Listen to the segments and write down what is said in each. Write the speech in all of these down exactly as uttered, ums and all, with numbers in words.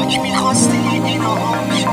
پاک میخواستی ایناهاش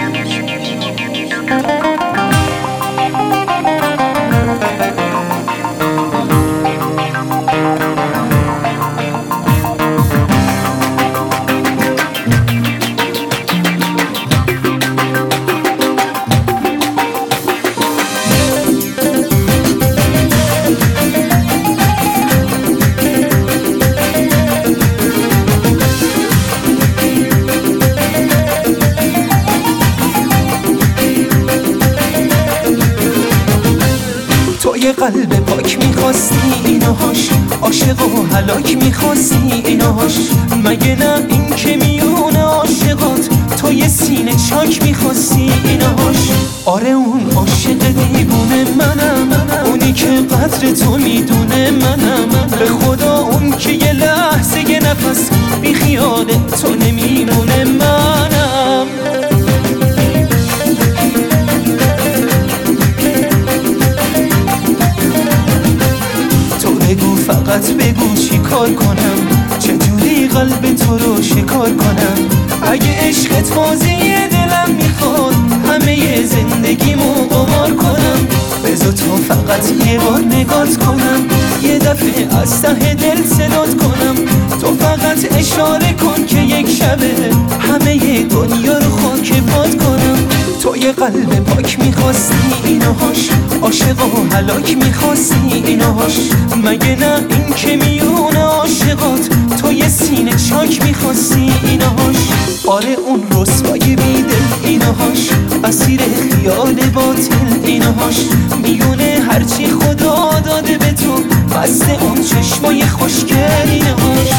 یه قلب پاک میخواستی ایناهاش، عاشق و هلاک میخواستی ایناهاش. مگه نه این که میونه عاشقات تو یه سینه چاک میخواستی ایناهاش. آره اون عاشق دیوونه منم، اونی که قدر تو میدونه منم. به خدا اون که یه لحظه یه نفس بی خیال تو نمیمونه منم. بگو فقط بگو چی کار کنم، چجوری قلب تو رو شکار کنم. اگه عشقت بازی دلم میخواد همه زندگیمو قمار کنم. بذار تو فقط یه بار نگات کنم، یه دفعه از ته دل صدات کنم. تو فقط اشاره کن که یک شبه همه دنیا رو خاک پات کنم. تو یه قلب پاک میخواستی ایناهاش، عاشق و هلاک میخواستی ایناهاش. مگه نه این که میونه عاشقات تو یه سینه چاک میخواستی ایناهاش. آره اون رسوای بیدل ایناهاش، اسیر خیال باطل ایناهاش. میونه هرچی خدا داده به تو، بسته اون چشمای خوشگل ایناهاش.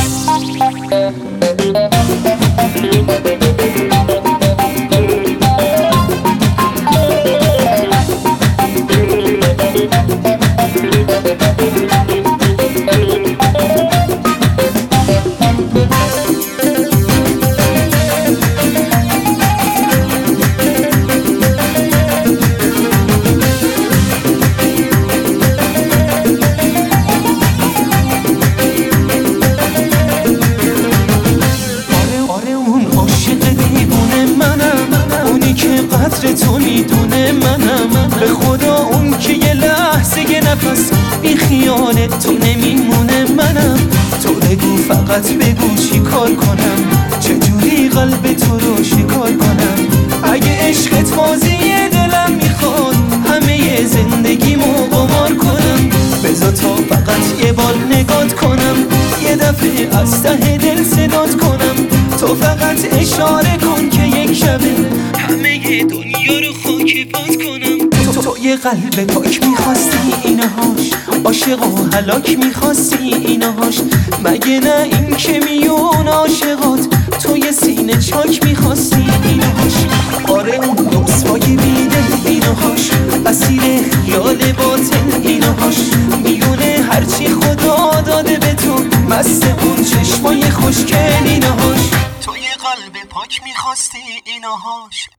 قدر تو میدونه منم. به خدا اون که یه لحظه یه نفس بی خیال تو نمیمونه منم. تو بگو فقط بگو چی کار کنم، چجوری قلب تو رو شکار کنم. اگه عشقت بازی دلم میخواد همه زندگیمو قمار کنم. بذار تو فقط یه بار نگات کنم، یه دفعه از ته دل صدات کنم. تو فقط اشاره کن که یک شبه همه دنیا رو خاک پات کنم. تو, تو یه قلب پاک میخواستی ایناهاش، عاشق و هلاک میخواستی ایناهاش. مگه نه این که میون عاشقات تو یه سینه چاک میخواستی ایناهاش. آره اون رسوای بیدل ایناهاش، اسیر خیال باطل ایناهاش. میونه هرچی خدا داده به تو، مست اون چشمای خوشگل ایناهاش. تو یه قلب پاک میخواستی ایناهاش،